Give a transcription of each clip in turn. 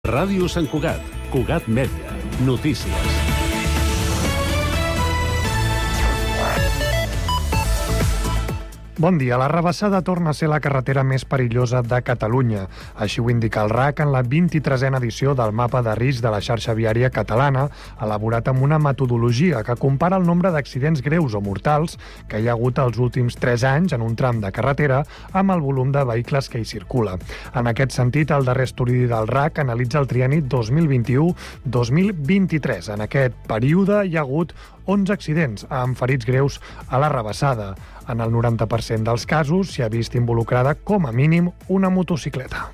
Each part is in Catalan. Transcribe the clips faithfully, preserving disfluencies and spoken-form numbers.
Ràdio Sant Cugat, Cugat Mèdia, notícies. Bon dia. La Rabassada torna a ser la carretera més perillosa de Catalunya. Així ho indica el R A C en la vint-i-tresena edició del mapa de risc de la xarxa viària catalana, elaborat amb una metodologia que compara el nombre d'accidents greus o mortals que hi ha hagut els últims tres anys en un tram de carretera amb el volum de vehicles que hi circula. En aquest sentit, el darrer estudi del R A C analitza el trienni dos mil vint-i-u dos mil vint-i-tres. En aquest període hi ha hagut onze accidents amb ferits greus a la Rabassada. En el noranta per cent dels casos s'hi ha vist involucrada com a mínim una motocicleta.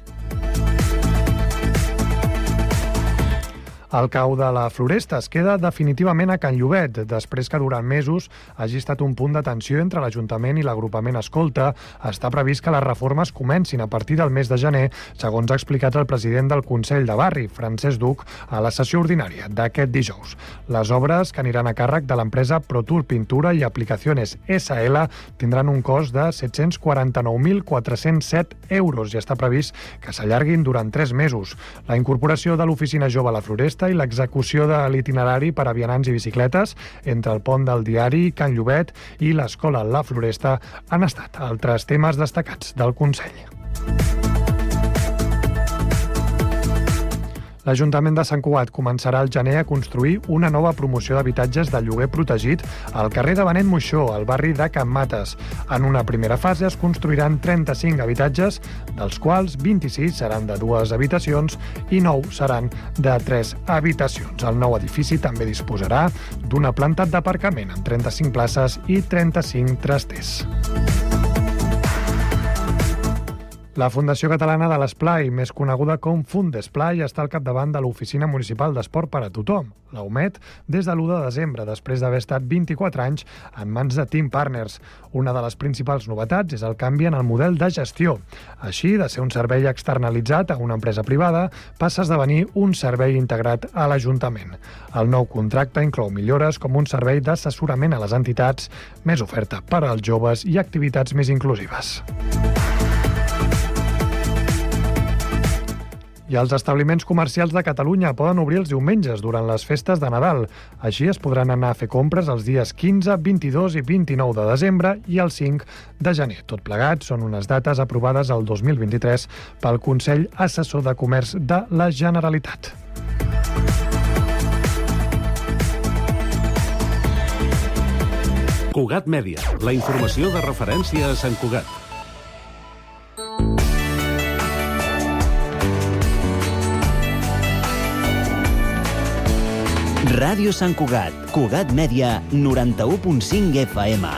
El cau de la Floresta es queda definitivament a Can Llobet, després que durant mesos hagi estat un punt de tensió entre l'Ajuntament i l'agrupament Escolta. Està previst que les reformes comencin a partir del mes de gener, segons ha explicat el president del Consell de Barri, Francesc Duc, a la sessió ordinària d'aquest dijous. Les obres, que aniran a càrrec de l'empresa ProTour Pintura i Aplicaciones S L, tindran un cost de set-cents quaranta-nou mil quatre-cents set euros i està previst que s'allarguin durant tres mesos. La incorporació de l'Oficina Jove a la Floresta i l'execució de l'itinerari per a vianants i bicicletes entre el pont del Diari, Can Llobet i l'Escola La Floresta han estat altres temes destacats del Consell. L'Ajuntament de Sant Cugat començarà al gener a construir una nova promoció d'habitatges de lloguer protegit al carrer de Benet Moixó, al barri de Can Mates. En una primera fase es construiran trenta-cinc habitatges, dels quals vint-i-sis seran de dues habitacions i nou seran de tres habitacions. El nou edifici també disposarà d'una planta d'aparcament amb trenta-cinc places i trenta-cinc trasters. La Fundació Catalana de l'Esplai, més coneguda com Fundesplai, està al capdavant de l'Oficina Municipal d'Esport per a Tothom, la U M E T, des de l'u de desembre, després d'haver estat vint-i-quatre anys en mans de Team Partners. Una de les principals novetats és el canvi en el model de gestió. Així, de ser un servei externalitzat a una empresa privada, passa a esdevenir un servei integrat a l'Ajuntament. El nou contracte inclou millores com un servei d'assessorament a les entitats, més oferta per als joves i activitats més inclusives. I els establiments comercials de Catalunya poden obrir els diumenges durant les festes de Nadal. Així es podran anar a fer compres els dies quinze, vint-i-dos i vint-i-nou de desembre i el cinc de gener. Tot plegat són unes dates aprovades el dos mil vint-i-tres pel Consell Assessor de Comerç de la Generalitat. Cugat Mèdia, la informació de referència a Sant Cugat. Ràdio Sant Cugat, Cugat Mèdia, noranta-u punt cinc F M.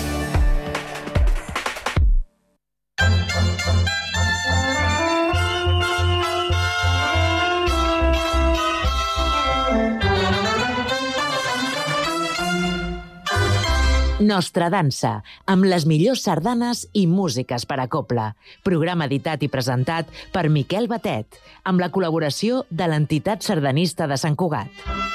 Nostra dansa, amb les millors sardanes i músiques per a cobla. Programa editat i presentat per Miquel Batet, amb la col·laboració de l'Entitat Sardanista de Sant Cugat.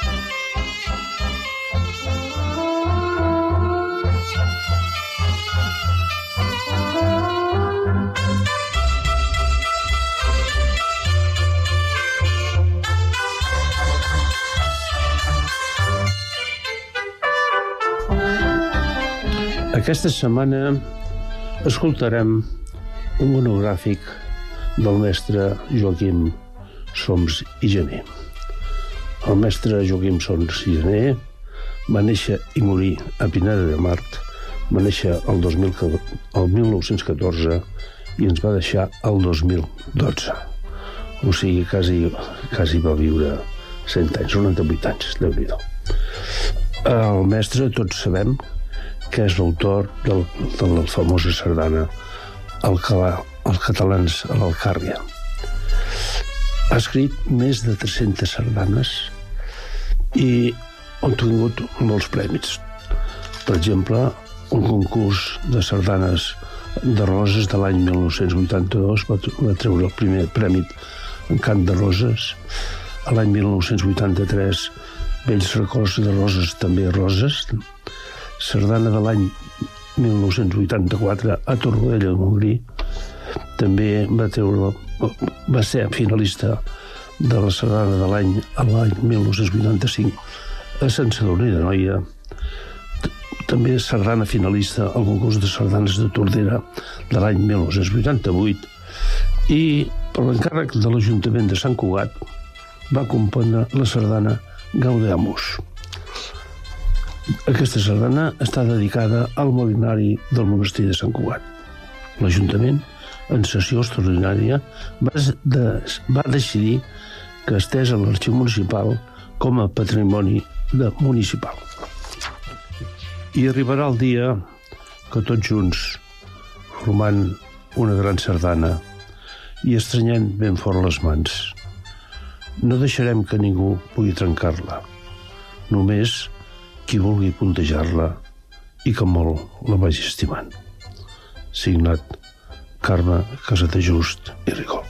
Aquesta setmana escoltarem un monogràfic del mestre Joaquim Soms i Gené. El mestre Joaquim Soms i Gené va néixer i morir a Pineda de Mar. Va néixer el, dos mil, el mil nou-cents catorze i ens va deixar el dos mil dotze. O sigui, quasi, quasi va viure cent anys, noranta-vuit anys, Déu-n'hi-do. El mestre, tots sabem, que és l'autor del, de la famosa sardana Alcalà, els catalans a l'Alcàrria. Ha escrit més de tres-centes sardanes i ha tingut molts premis. Per exemple, un concurs de sardanes de roses de l'any mil nou-cents vuitanta-dos va, va treure el primer premi en cant de roses. A l'any mil nou-cents vuitanta-tres, Vells records de roses, també roses. Sardana de l'any mil nou-cents vuitanta-quatre a Torroella de Montgrí. També va treure, va ser finalista de la sardana de l'any l'any mil nou-cents vuitanta-cinc a Sant Sadurní d'Anoia. També sardana finalista al concurs de sardanes de Tordera de l'any mil nou-cents vuitanta-vuit i per l'encàrrec de l'Ajuntament de Sant Cugat va compondre la sardana Gaudeamus. Aquesta sardana està dedicada al molinari del monestir de Sant Cugat. L'Ajuntament, en sessió extraordinària, va, de, va decidir que estés a l'Arxiu Municipal com a patrimoni de municipal. I arribarà el dia que tots junts, formant una gran sardana i estrenyent ben fort les mans, no deixarem que ningú pugui trencar-la, només qui vulgui puntejar-la i que molt la vagi estimant. Signat Carme Casadejust i Rigol.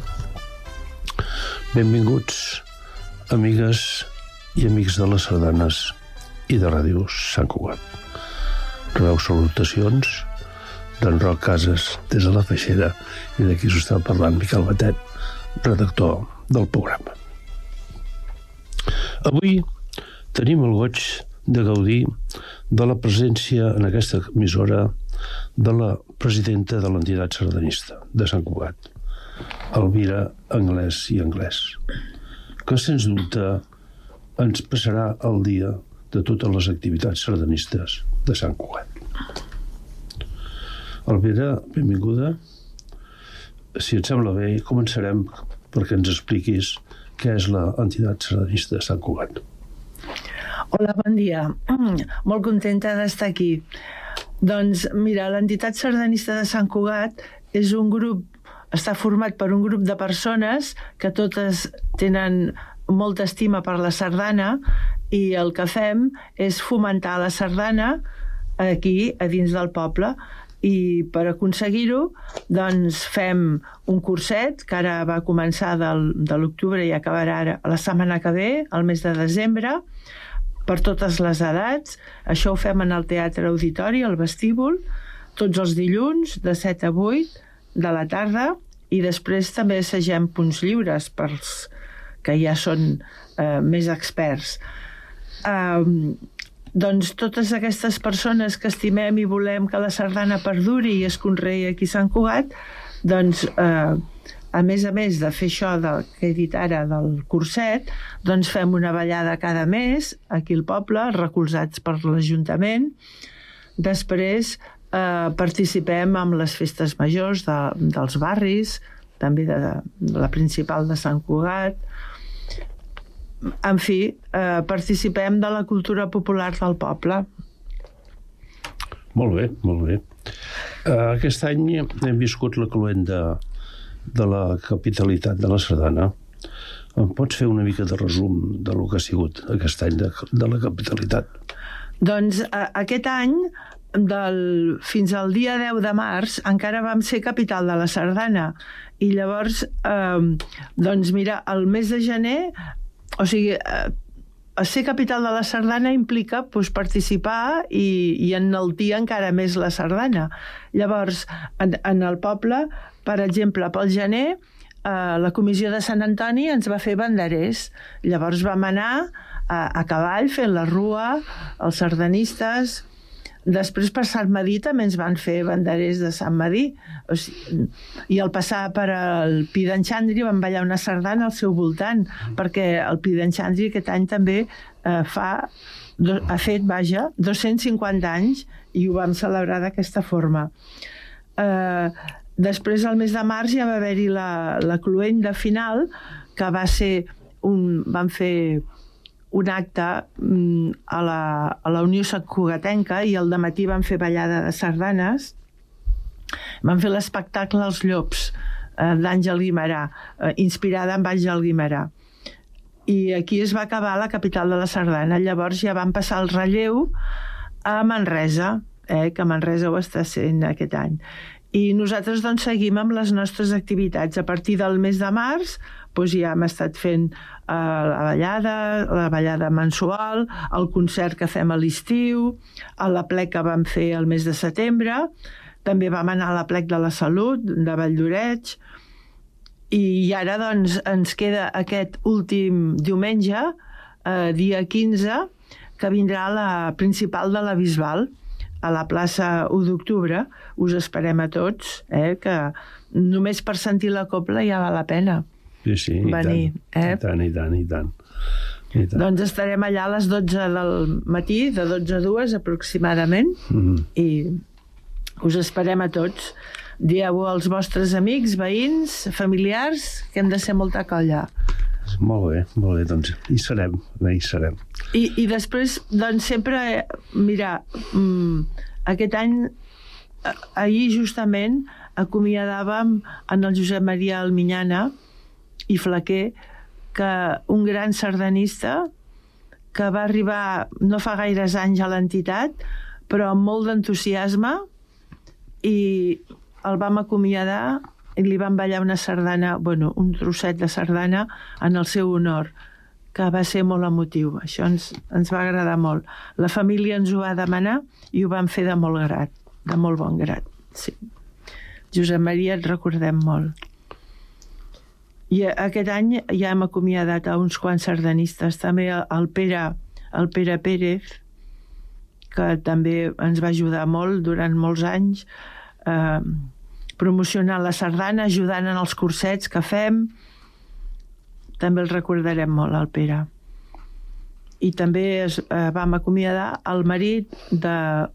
Benvinguts, amigues i amics de les sardanes i de Ràdio Sant Cugat. Rebeu salutacions d'en Roc Casas des de la Feixera i d'aquí us està parlant Miquel Batet, redactor del programa. Avui tenim el goig de gaudir de la presència en aquesta emissora de la presidenta de l'entitat sardanista de Sant Cugat, Elvira Anglès i Anglès, que sens dubte ens passarà el dia de totes les activitats sardanistes de Sant Cugat. Elvira, benvinguda. Si et sembla bé, començarem perquè ens expliquis què és l'entitat sardanista de Sant Cugat. Hola, bon dia. Molt contenta d'estar aquí. Doncs mira, l'entitat sardanista de Sant Cugat és un grup, està format per un grup de persones que totes tenen molta estima per la sardana i el que fem és fomentar la sardana aquí, a dins del poble. I per aconseguir-ho, doncs fem un curset que ara va començar del, de l'octubre i acabarà ara la setmana que ve, el mes de desembre, per totes les edats. Això ho fem en el Teatre Auditori, al vestíbul, tots els dilluns, de set a vuit de la tarda, i després també assagem punts lliures pels que ja són eh, més experts. Eh, doncs totes aquestes persones que estimem i volem que la sardana perduri i es conreï aquí a Sant Cugat, doncs eh, a més a més de fer això del, que he dit ara del curset, doncs fem una ballada cada mes aquí al poble, recolzats per l'Ajuntament. Després eh, participem en les festes majors de, dels barris, també de, de la principal de Sant Cugat. En fi, eh, participem de la cultura popular del poble. Molt bé, molt bé. Uh, aquest any hem viscut la cloenda de la capitalitat de la sardana. Em pots fer una mica de resum de lo que ha sigut aquest any de, de la capitalitat? Doncs a, aquest any, del, fins al dia deu de març, encara vam ser capital de la sardana. I llavors, eh, doncs mira, el mes de gener, o sigui, eh, ser capital de la sardana implica doncs, participar i, i enaltir encara més la sardana. Llavors, en, en el poble, per exemple, pel gener, eh, la comissió de Sant Antoni ens va fer banderers. Llavors vam anar a, a cavall fent la rua, els sardanistes. Després per Sant Madí també ens van fer banderers de Sant Madí. O sigui, i al passar per el Pi d'en Xandri van ballar una sardana al seu voltant, perquè el Pi d'en Xandri aquest any també eh, fa, do, ha fet, vaja, dos-cents cinquanta anys i ho vam celebrar d'aquesta forma. Eh, després, al mes de març, ja va haver-hi la, la cloenda final, que va ser un, van fer un acte a la, a la Unió Santcugatenca i al dematí van fer ballada de sardanes. Van fer l'espectacle Els Llops, eh, d'Àngel Guimerà, eh, inspirada en Àngel Guimerà. I aquí es va acabar la capital de la sardana. Llavors ja van passar el relleu a Manresa, eh, que Manresa ho està sent aquest any. I nosaltres doncs, seguim amb les nostres activitats. A partir del mes de març doncs, ja hem estat fent eh, la ballada, la ballada mensual, el concert que fem a l'estiu, a la plec que vam fer el mes de setembre, també vam anar a la plec de la Salut, de Valldoreix, I ara, doncs, ens queda aquest últim diumenge, eh, dia quinze, que vindrà la principal de la Bisbal, a la plaça u d'octubre. Us esperem a tots, eh, que només per sentir la cobla ja val la pena sí, sí, venir. I tant, eh? i tant, i tant, i tant. I tant. Doncs estarem allà a les dotze del matí, de dotze a dues aproximadament, Mm-hmm. i us esperem a tots. Dieu als vostres amics, veïns, familiars, que hem de ser molta colla. Molt bé, molt bé, doncs hi serem, hi serem. I, i després, doncs, sempre, mira, mm, aquest any, ahir justament, acomiadàvem en el Josep Maria Alminyana i Flaquer, que un gran sardanista que va arribar no fa gaires anys a l'entitat, però amb molt d'entusiasme, i el vam acomiadar i li van ballar una sardana, bueno, un trosset de sardana en el seu honor, que va ser molt emotiu. Això ens, ens va agradar molt. La família ens ho va demanar i ho vam fer de molt grat, de molt bon grat. Sí. Josep Maria, et recordem molt. I aquest any ja hem acomiadat a uns quants sardanistes, també el Pere, el Pere Pérez, que també ens va ajudar molt durant molts anys, eh, promocionant la sardana, ajudant en els cursets que fem. També el recordarem molt, el Pere. I també es, eh, vam acomiadar el marit de,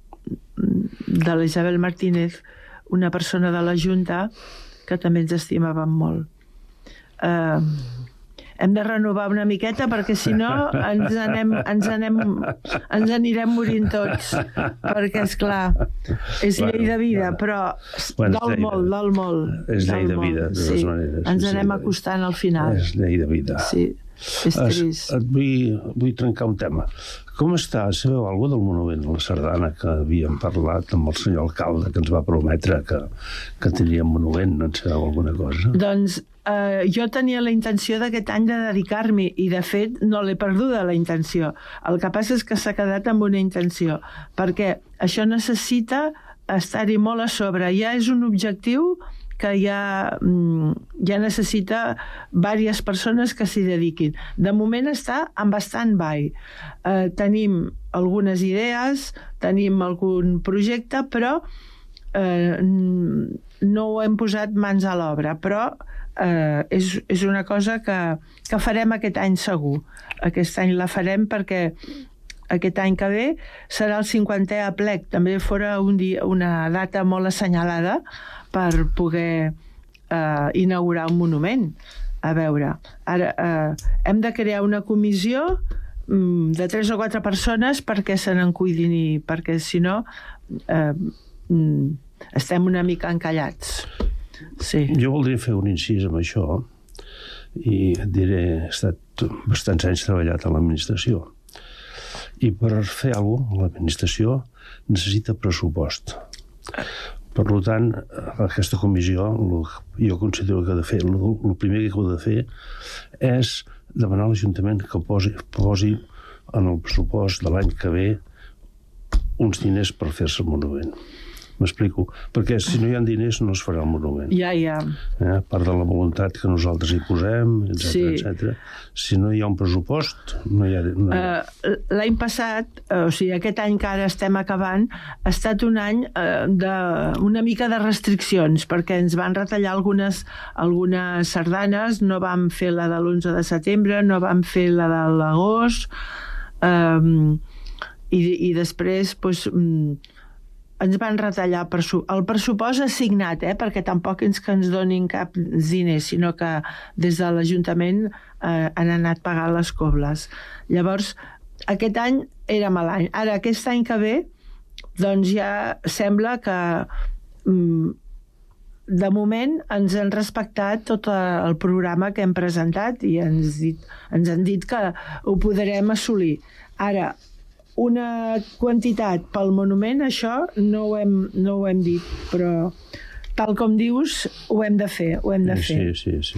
de l'Isabel Martínez, una persona de la Junta que també ens estimàvem molt. Eh, hem de renovar una miqueta perquè si no ens anem, ens anem ens anirem morint tots, perquè és clar, és Bueno, llei de vida, bueno. però Bueno, dol és llei molt, de- dol molt. és llei dol de molt. vida, de totes Sí, maneres, ens sí, anem sí. acostant al final. És llei de vida. Sí, és Es, trist. et vull, vull trencar un tema. Com està? Sabeu alguna cosa del monument a la sardana que havíem parlat amb el senyor alcalde, que ens va prometre que, que tindríem monument? No en sabeu alguna cosa? Doncs eh, jo tenia la intenció d'aquest any de dedicar-m'hi i, de fet, no l'he perduda, la intenció. El que passa és que s'ha quedat amb una intenció, perquè això necessita estar-hi molt a sobre. Ja és un objectiu que ja, ja necessita diverses persones que s'hi dediquin. De moment està en bastant by. Eh, tenim algunes idees, tenim algun projecte, però eh, no ho hem posat mans a l'obra, però eh, és, és una cosa que, que farem aquest any segur. Aquest any la farem perquè aquest any que ve serà el cinquantè aplec. També fora un dia, una data molt assenyalada per poder eh, inaugurar un monument. A veure, ara eh, hem de crear una comissió mm, de tres o quatre persones perquè se n'en cuidin, i perquè si no eh, mm, estem una mica encallats. Sí. Jo voldria fer un incís amb això i et diré, he estat bastants anys treballat a l'administració i per fer alguna cosa l'administració necessita pressupost. Per tant, aquesta comissió, jo considero que ha de fer, el primer que heu de fer és demanar a l'Ajuntament que posi, posi en el pressupost de l'any que ve uns diners per fer-se el monument. M'explico? Perquè si no hi ha diners no es farà el monument. Ja, ja. Eh? A part de la voluntat que nosaltres hi posem, etcètera, Sí. etcètera. Si no hi ha un pressupost, no hi ha... No hi ha... Uh, L'any passat, uh, o sigui, aquest any que ara estem acabant, ha estat un any uh, de una mica de restriccions, perquè ens van retallar algunes, algunes sardanes, no vam fer la de l'onze de setembre, no vam fer la de l'agost, um, i, i després, doncs, um, ens van retallar el pressupost assignat, eh? Perquè tampoc és que ens donin cap diners, sinó que des de l'Ajuntament eh, han anat pagant les cobles. Llavors, aquest any era mal any. Ara, aquest any que ve, doncs ja sembla que mm, de moment ens han respectat tot el programa que hem presentat i ens, dit, ens han dit que ho podrem assolir. Ara, una quantitat pel monument, això no ho hem, no ho hem dit, però tal com dius, ho hem de fer, ho hem de fer. Sí, sí, sí.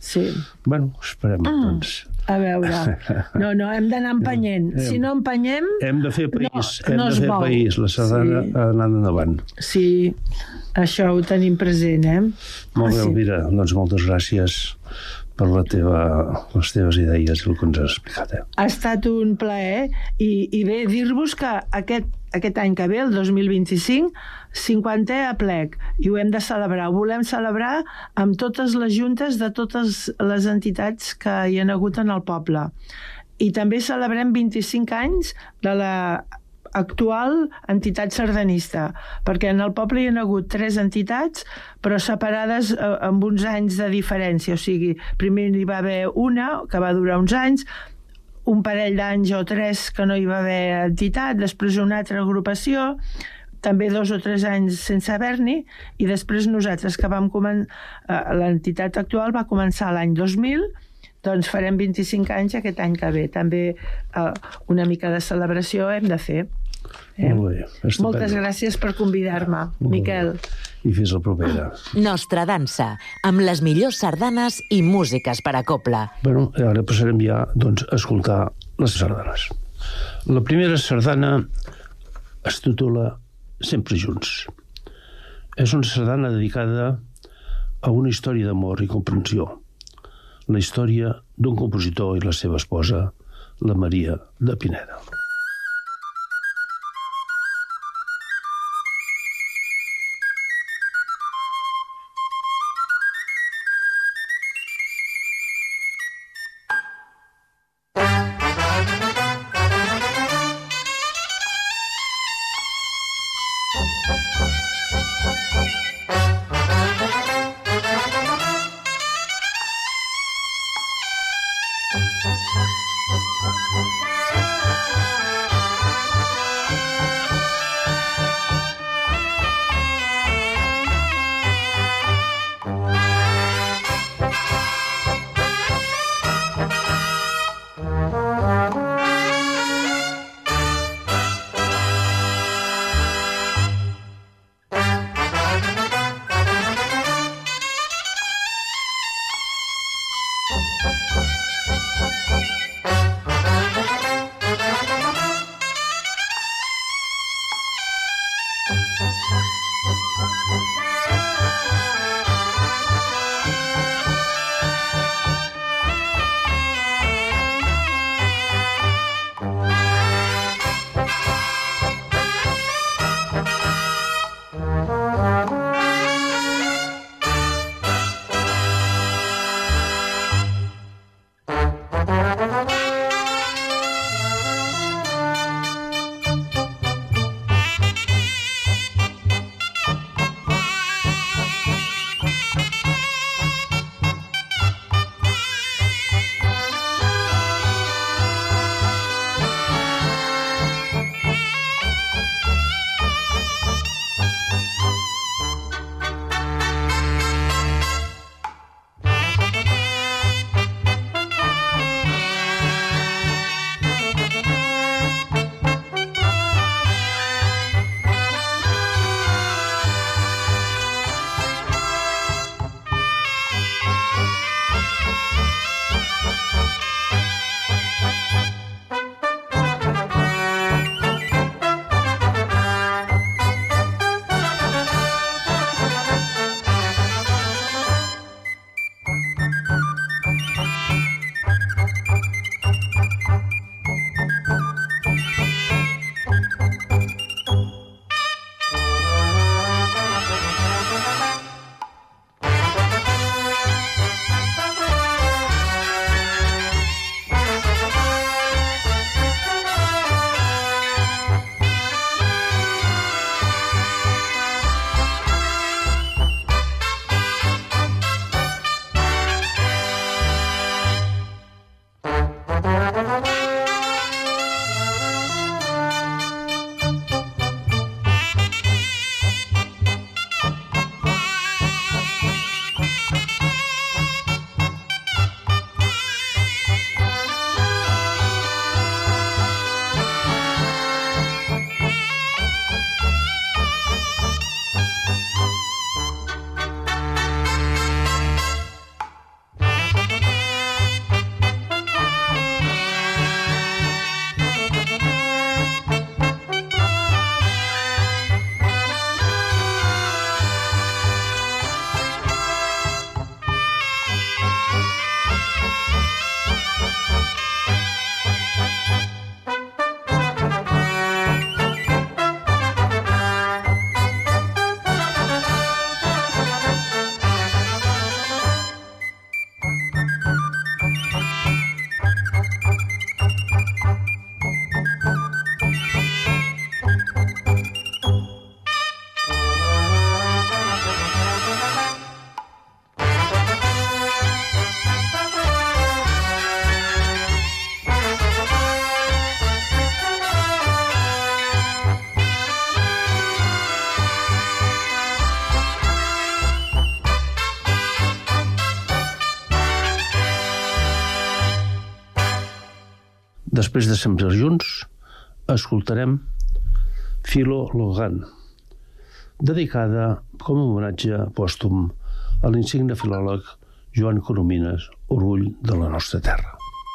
Sí. Bueno, esperem, doncs. A veure, no, no, hem d'anar empenyent. Si no empenyem... Hem de fer país, no, hem no de fer mou. país. La sardana sí. ha d'anar endavant. Sí, això ho tenim present, eh? Molt bé, sí. Elvira, doncs moltes gràcies per la teva, les teves idees i el que ens has explicat. Eh? Ha estat un plaer i, i bé, dir-vos que aquest, aquest any que ve, el dos mil vint-i-cinc, cinquantè aplec, i ho hem de celebrar. Ho volem celebrar amb totes les juntes de totes les entitats que hi ha hagut en el poble. I també celebrem vint-i-cinc anys de la actual entitat sardanista, perquè en el poble hi ha hagut tres entitats, però separades eh, amb uns anys de diferència. O sigui, primer hi va haver una, que va durar uns anys, un parell d'anys o tres que no hi va haver entitat, després una altra agrupació, també dos o tres anys sense haver-n'hi, i després nosaltres que vam començar, eh, l'entitat actual va començar l'any dos mil, doncs farem vint-i-cinc anys aquest any que ve. També eh, una mica de celebració hem de fer. Eh? Molt bé, estupendo. Moltes gràcies per convidar-me, Miquel. I fins la propera. Nostra dansa, amb les millors sardanes i músiques per a copla. Bueno, ara passarem ja doncs, a escoltar les sardanes. La primera sardana es titula Sempre junts. És una sardana dedicada a una història d'amor i comprensió. La història d'un compositor i la seva esposa, la Maria de Pineda. Després de Sempre Junts, escoltarem Philo Logan, dedicada com a homenatge pòstum a l'insigne filòleg Joan Coromines, orgull de la nostra terra.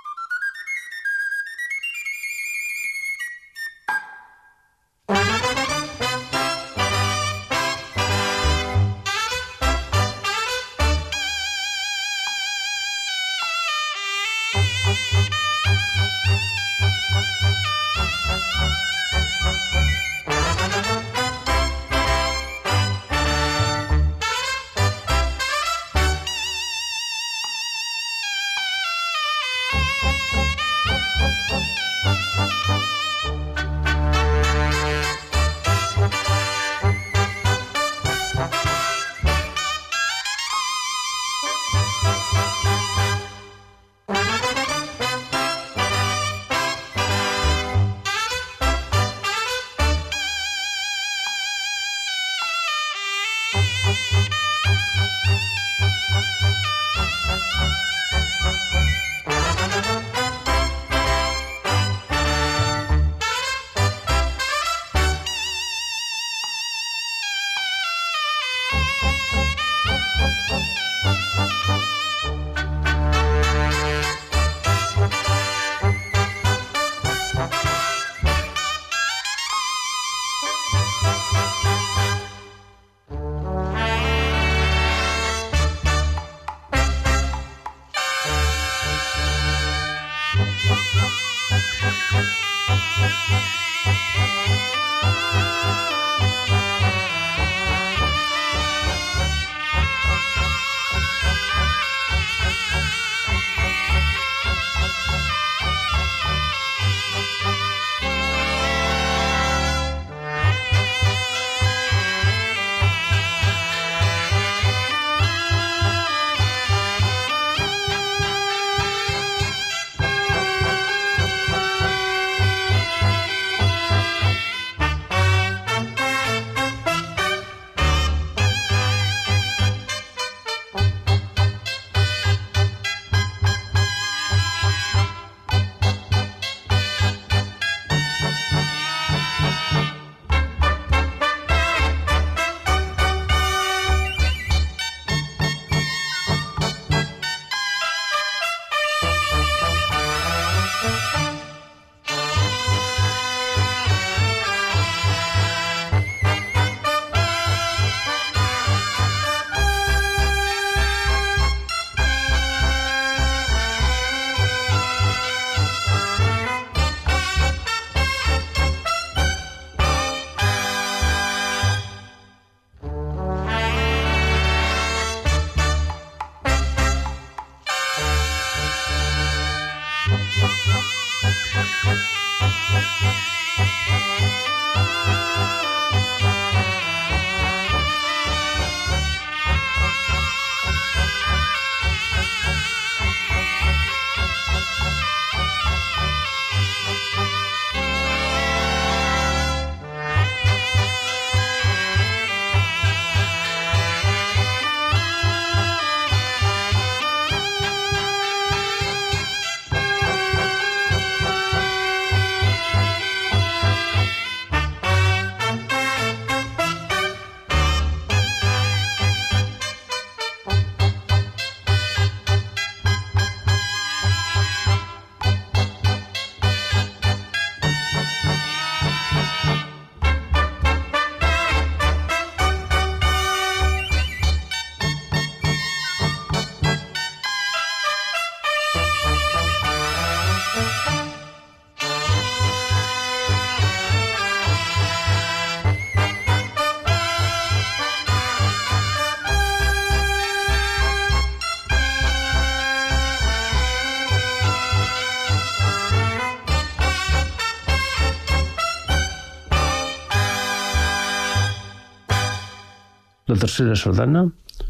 La tercera sardana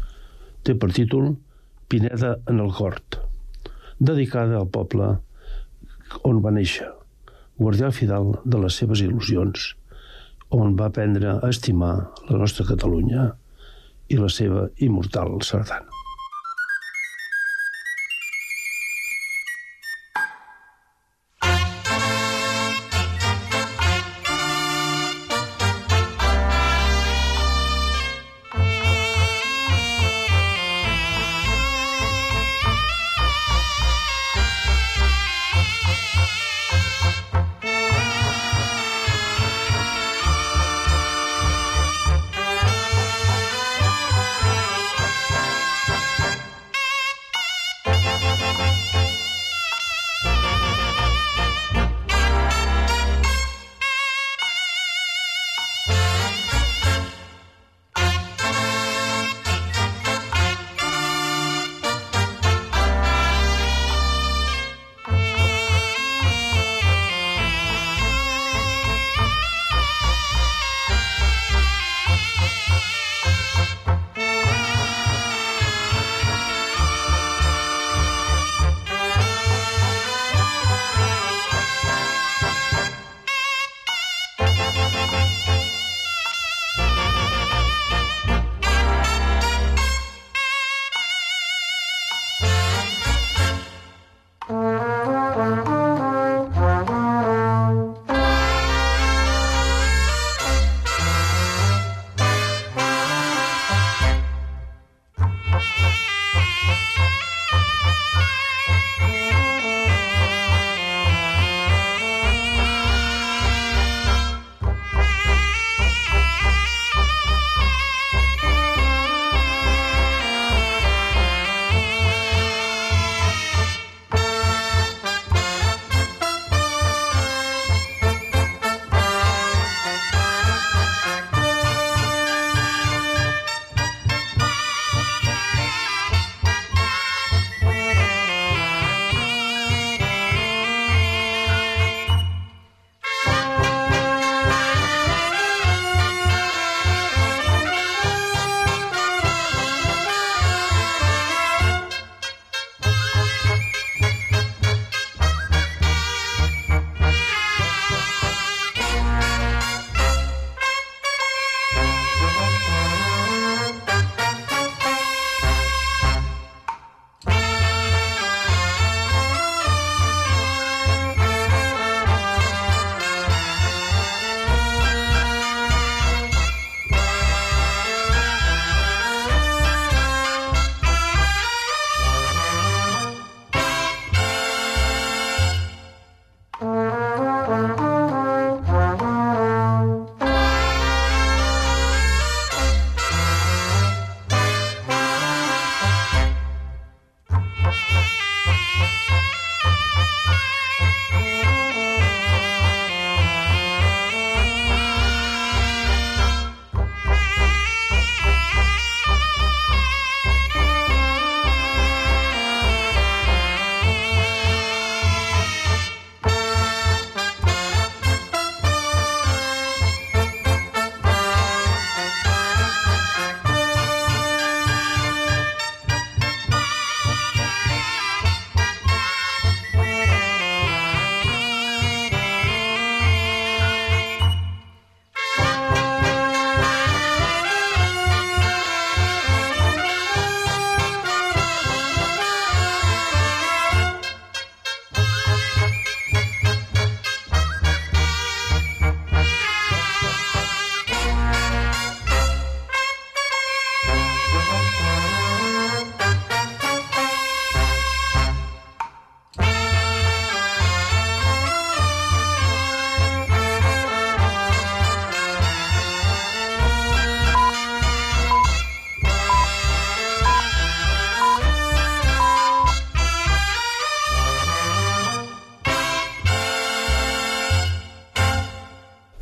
té per títol Pineda en el Cort, dedicada al poble on va néixer, guardià fidel de les seves il·lusions, on va aprendre a estimar la nostra Catalunya i la seva immortal sardana.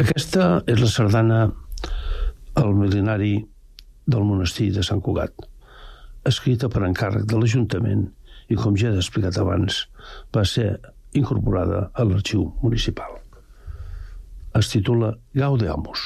Aquesta és la sardana al mil·lenari del monestir de Sant Cugat, escrita per encàrrec de l'Ajuntament i, com ja he explicat abans, va ser incorporada a l'arxiu municipal. Es titula Gaudeamus.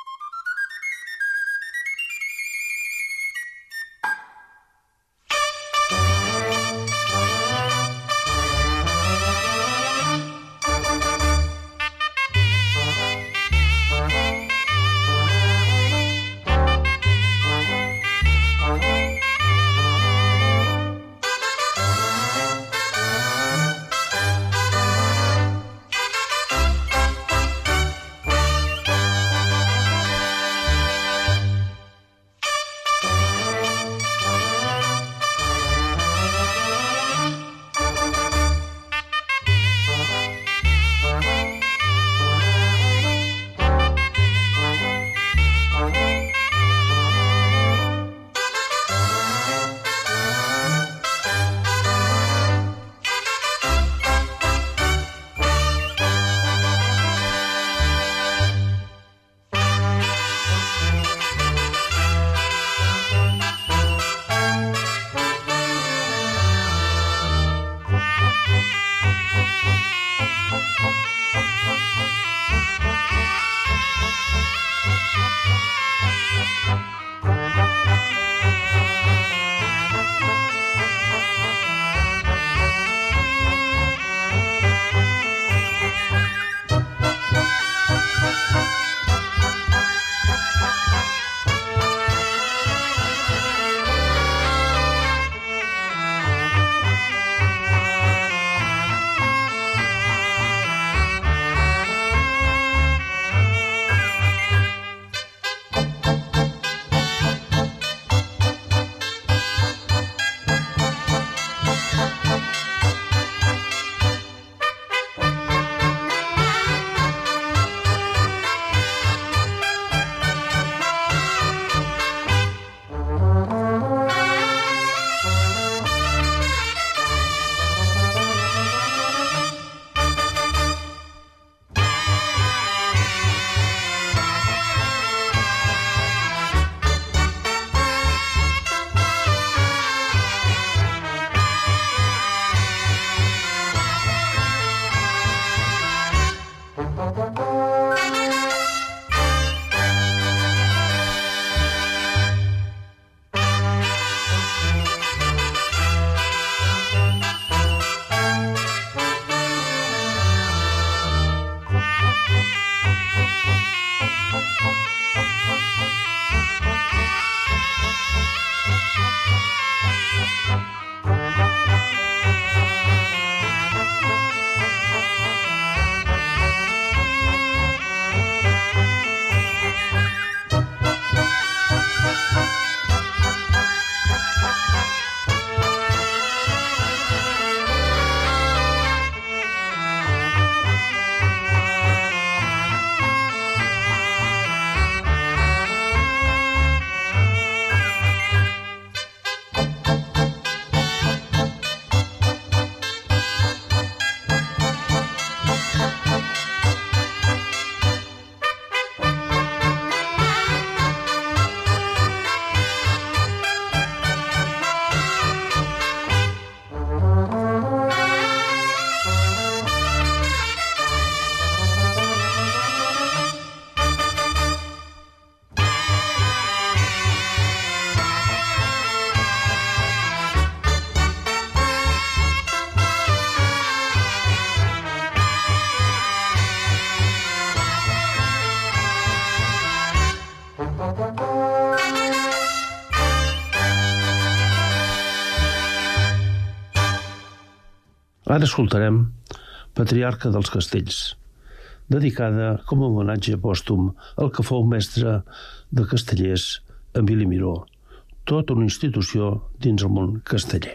Ara escoltarem Patriarca dels Castells, dedicada com a homenatge pòstum al que fou mestre de castellers Emili Miró, tota una institució dins el món casteller.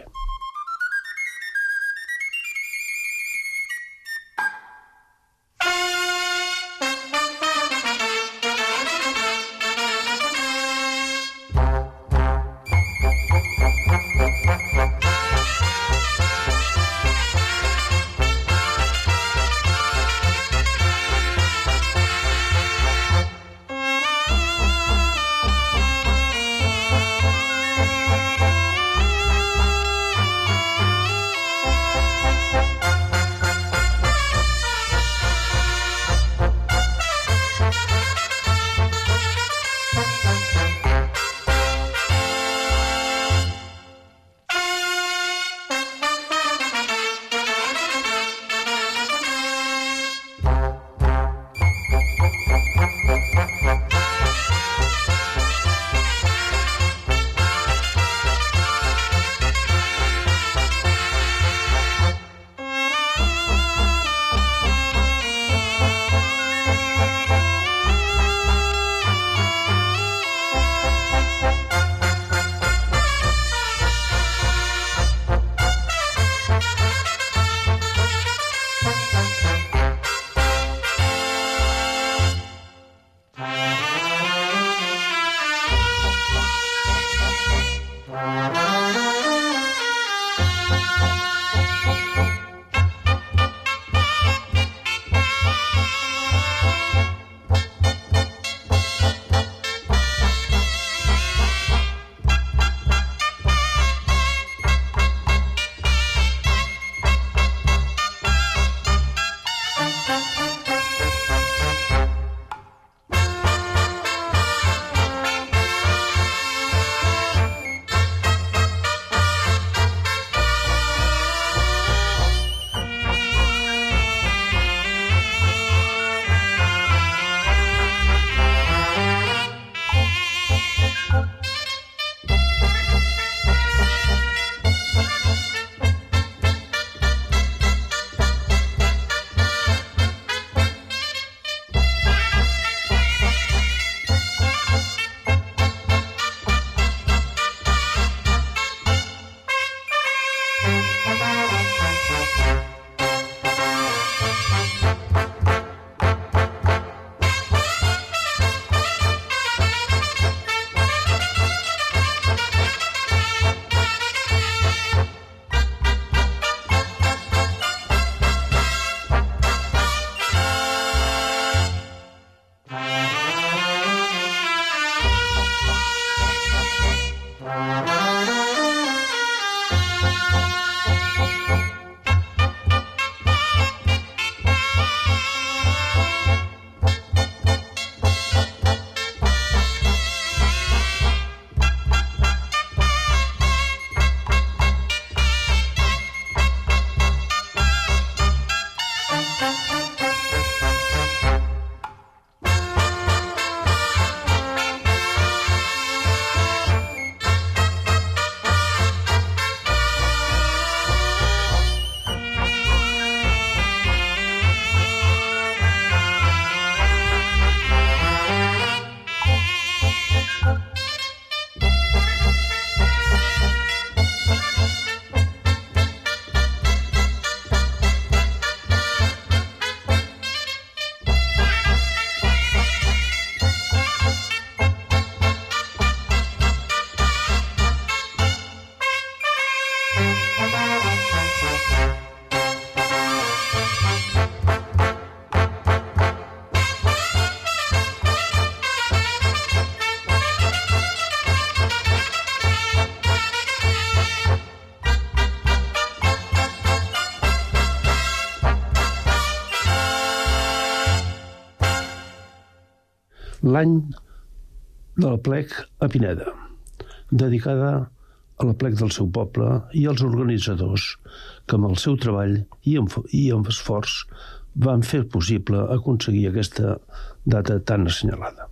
L'any de l'aplec a Pineda, dedicada a l'aplec del seu poble i als organitzadors que amb el seu treball i amb, i amb esforç van fer possible aconseguir aquesta data tan assenyalada.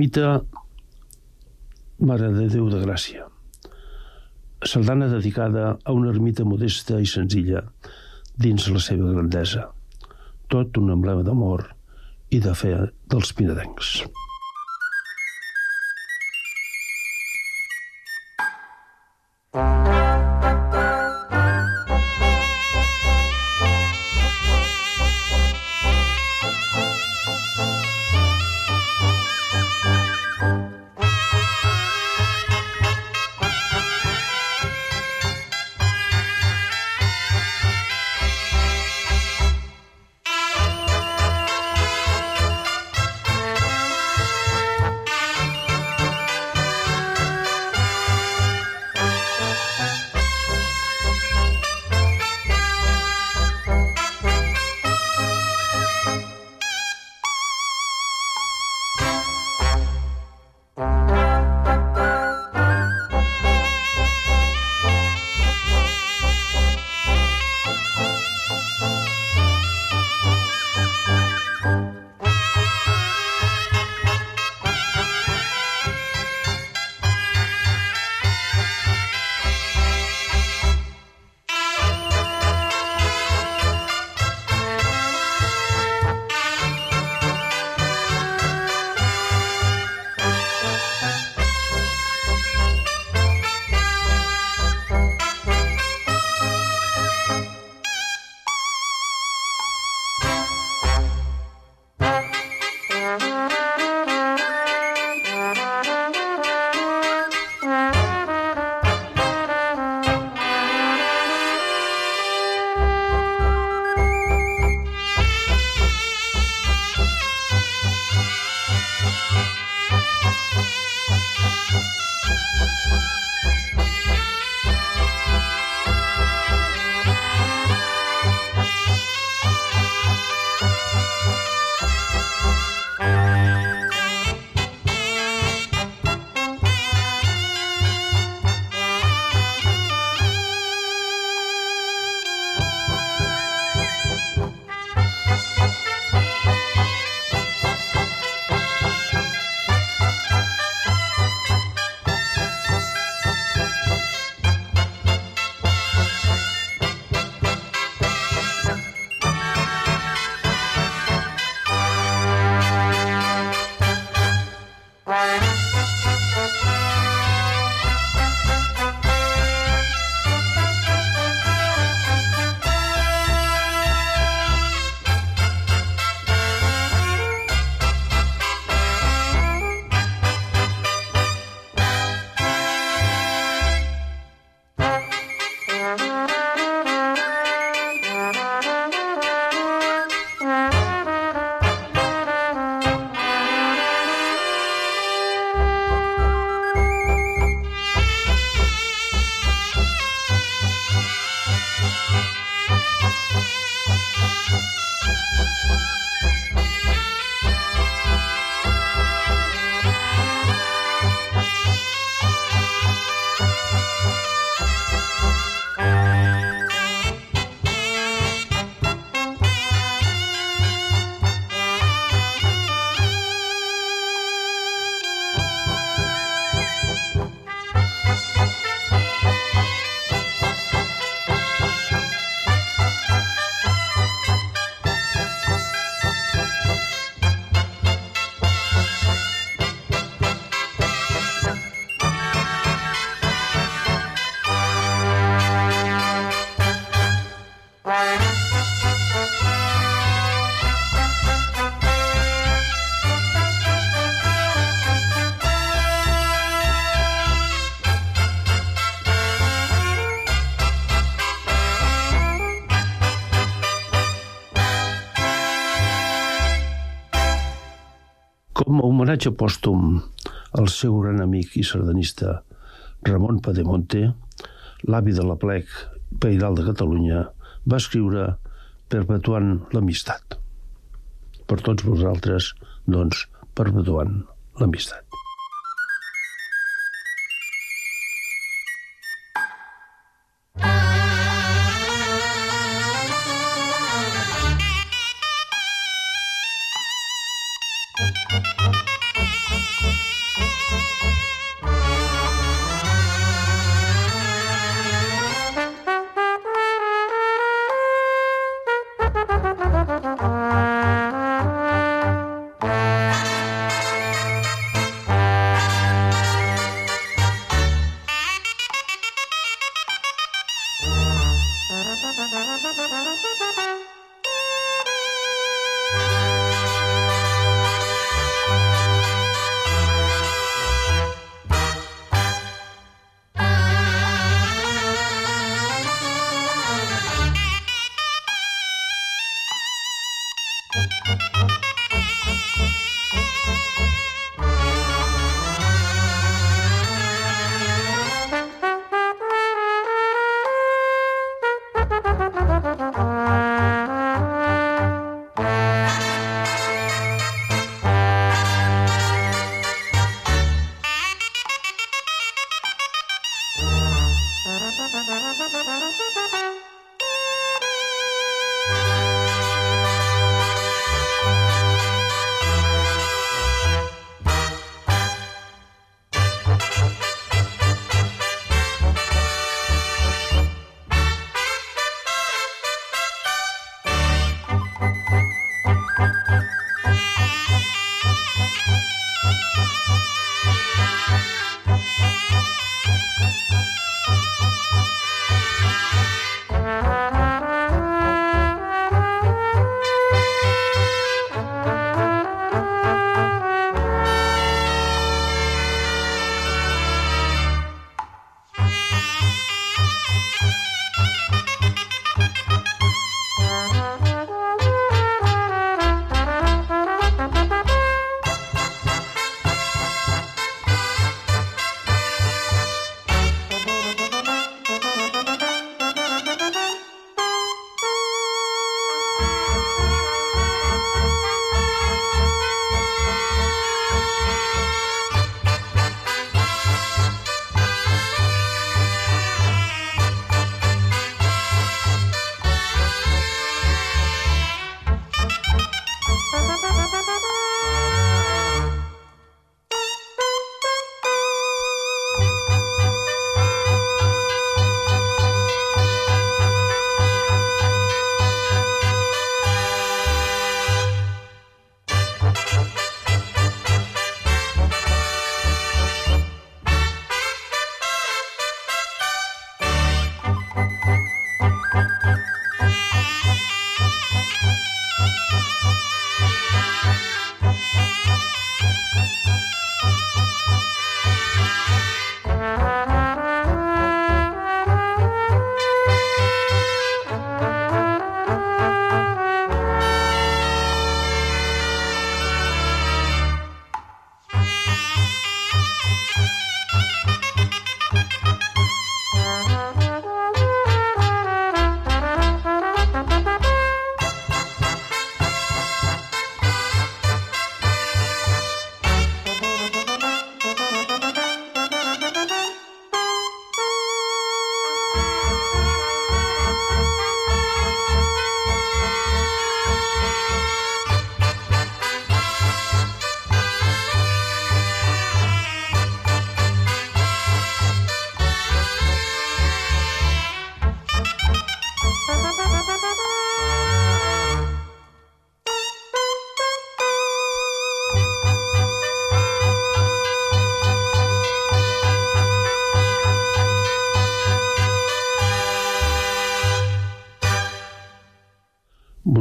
Ermita Mare de Déu de Gràcia. Sardana dedicada a una ermita modesta i senzilla dins la seva grandesa. Tot un emblema d'amor i de fe dels pinadencs. Com a homenatge pòstum al seu gran amic i sardanista Ramon Pedemonte, l'avi de l'Aplec Pairal de Catalunya, va escriure Perpetuant l'amistat. Per tots vosaltres, doncs, perpetuant l'amistat. Thank you.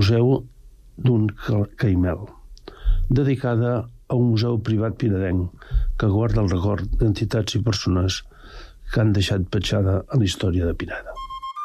Museu d'un caimel, dedicada a un museu privat pinedenc que guarda el record d'entitats i persones que han deixat petjada en la història de Pineda.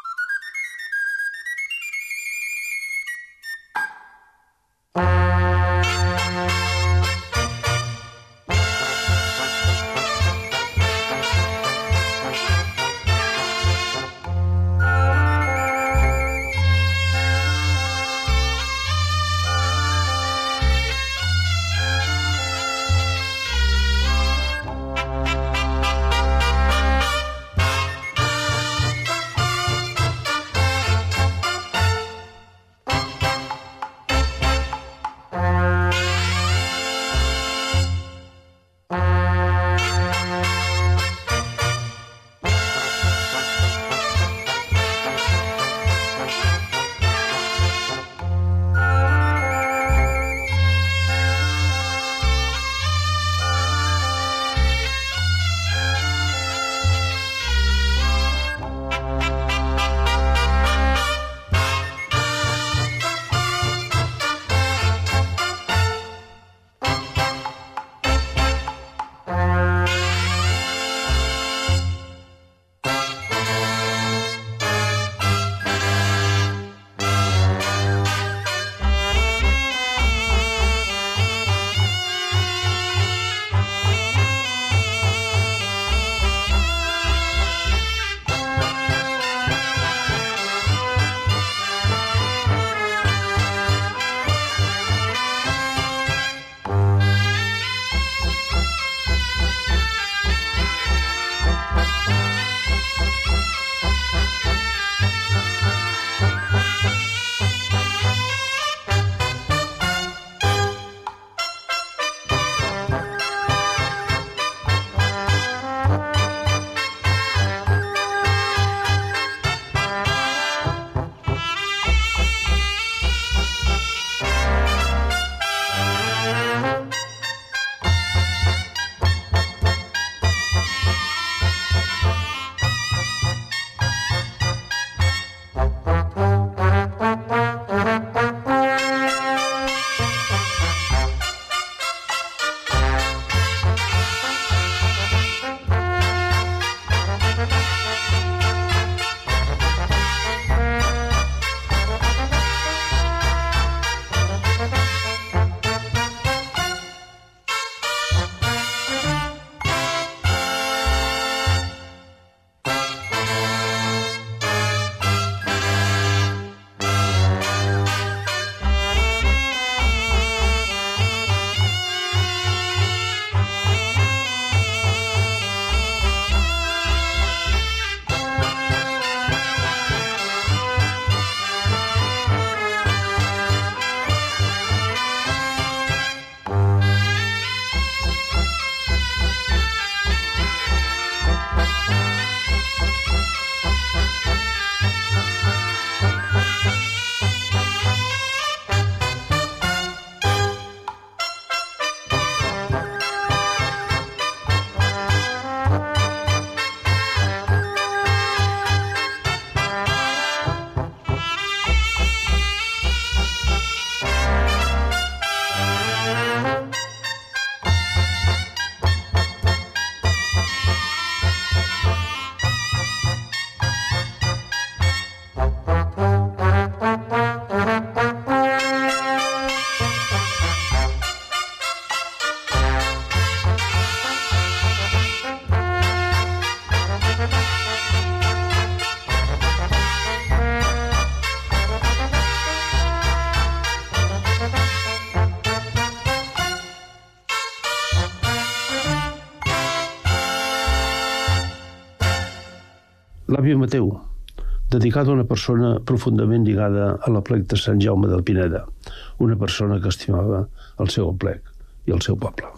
l'Àvia Mateu, dedicada a una persona profundament lligada a l'aplec de Sant Jaume del Pineda, una persona que estimava el seu aplec i el seu poble.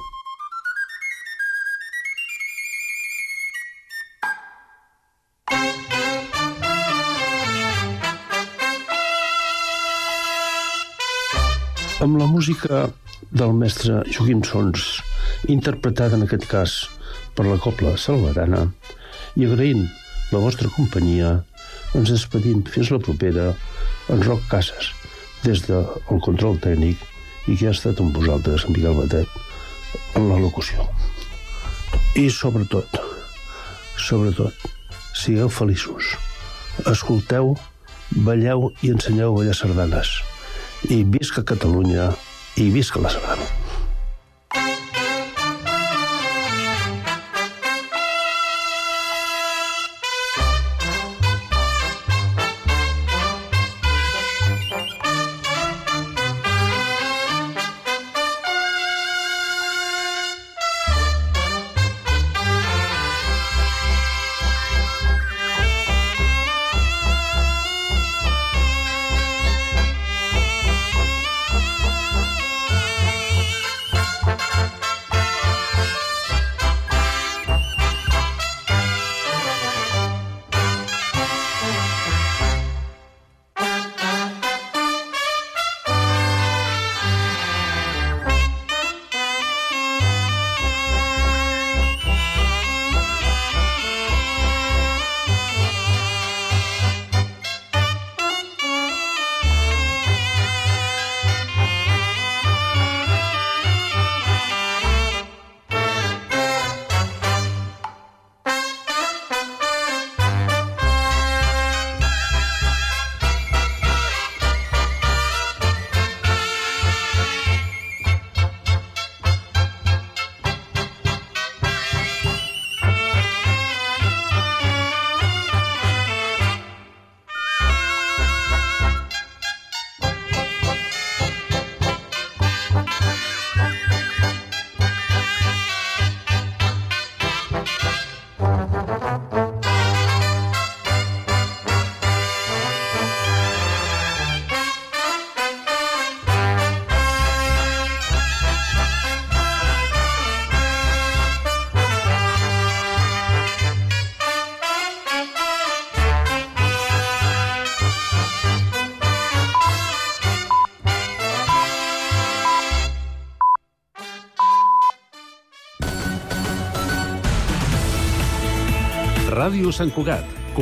Amb la música del mestre Joaquim Sons, interpretada en aquest cas per la Cobla Salvatana, i agraint la vostra companyia, ens despedim fins la propera en Roc Casas, des del control tècnic i que ha estat amb vosaltres, en Miquel Batet, en la locució. I sobretot, sobretot, sigueu feliços. Escolteu, balleu i ensenyeu a ballar sardanes. I visca Catalunya i visca la sardana. Ràdio Sant Cugat,